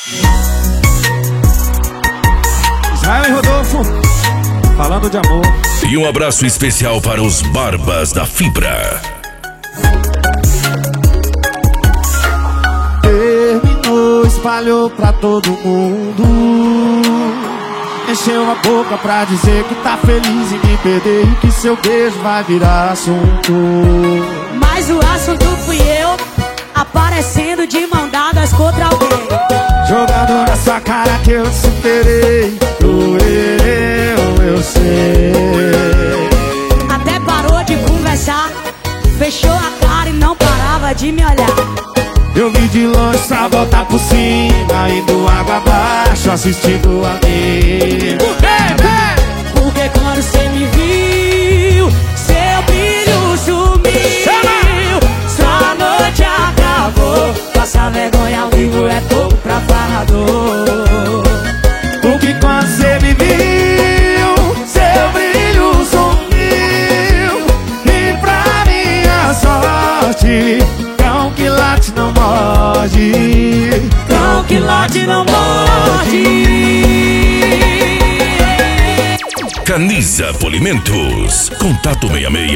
Israel e Rodolfo, falando de amor. E um abraço especial para os Barbas da Fibra. Terminou, espalhou pra todo mundo. Encheu a boca pra dizer que tá feliz em me perder e que seu beijo vai virar assunto. Mas o assunto fui eu, aparecendo de mão dadas contra alguém. Jogando na sua cara que eu te superei. Doeu, eu sei. Até parou de conversar, fechou a cara e não parava de me olhar. Eu vi de longe pra voltar por cima, indo água abaixo, assistindo a mim. Porque quando cê me viu, seu brilho sumiu. Sua noite acabou, passar vergonha ao vivo é pouco pra falador. Porque quando cê me viu, seu brilho sumiu. E pra minha sorte, cão que late não morde. Cão que late não morde. Caniza Polimentos. Contato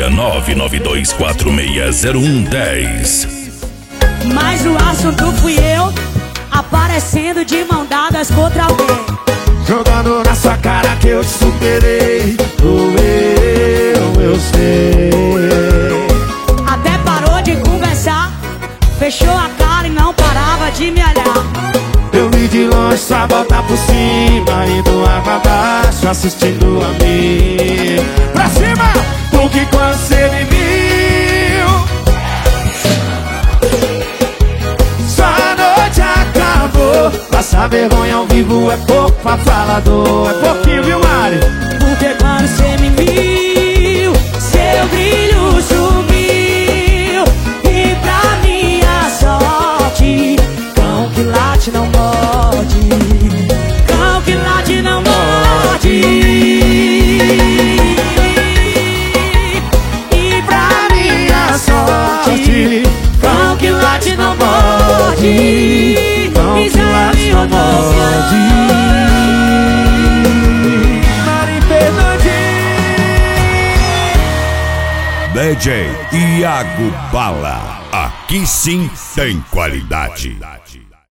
66992460110. Mas o assunto fui eu, aparecendo de mão dadas contra alguém. Jogando na sua cara que eu te superei. Doeu, eu sei. Até parou de conversar, fechou a cara e não parava de me olhar. Eu vi de longe só voltar por cima, indo água abaixo, assistindo a mim. Pra cima! Porque quando cê me viu, sua noite acabou. Passar vergonha ao vivo é pouco pra falador. É pouquinho, viu, Mari? Porque quando cê me viu, seu brilho sumiu. E pra minha sorte, cão que late não morde. Cão que late não morde. E pra minha sorte, cão que late não morde. Cão que late não morde. Mari Fernandes. DJ Iago Bala. Aqui sim tem qualidade.